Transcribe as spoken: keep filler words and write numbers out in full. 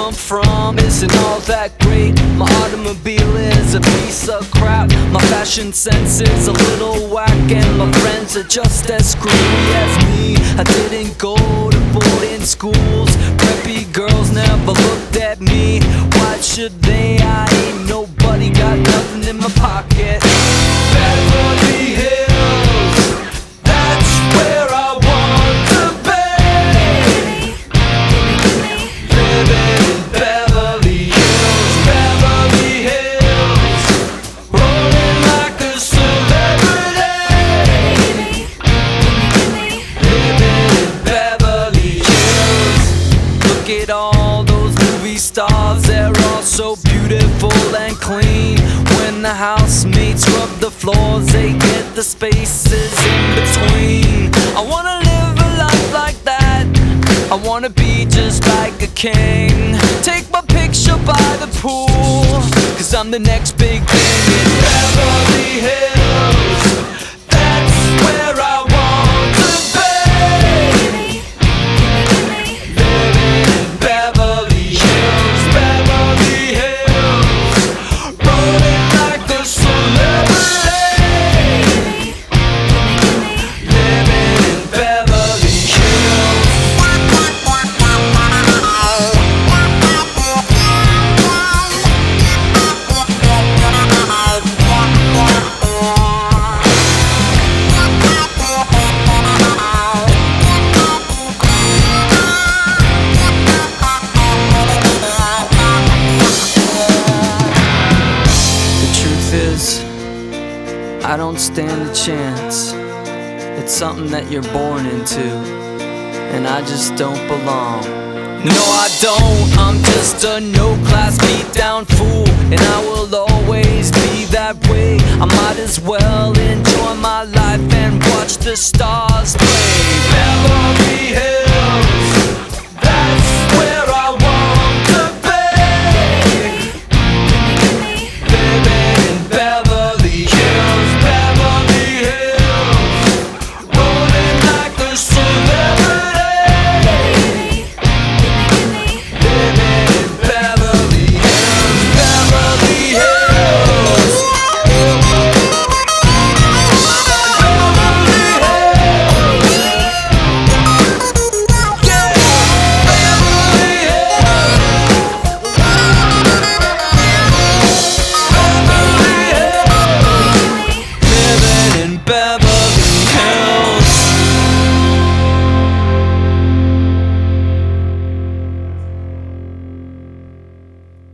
come from isn't all that great. My automobile is a piece of crap. My fashion sense is a little whack, and my friends are just as screwy as me. I didn't go to boarding schools. Preppy girls never looked at me. Why should they? I ain't nobody, got nothing in my pocket. Beverly Hills, that's where I want to be. Living in Beverly Hills, Beverly Hills, rolling like a celebrity. Living in Beverly Hills. Look at all those movie stars, they're all so beautiful and clean. When the housemates rub the floors, they get the spaces in between. I wanna live a life like that. I wanna be just like a king. Take my picture by the pool, cause I'm the next big thing in Beverly Hills. That's where I want to be. Living in Beverly Hills, Beverly Hills, rolling like a celebrity. Living in Beverly Hills. The truth is, I don't stand a chance. It's something that you're born into, and I just don't belong. No, I don't, I'm just a no-class beat-down fool, and I will always be that way. I might as well enjoy my life and watch the stars play. Beverly Hills,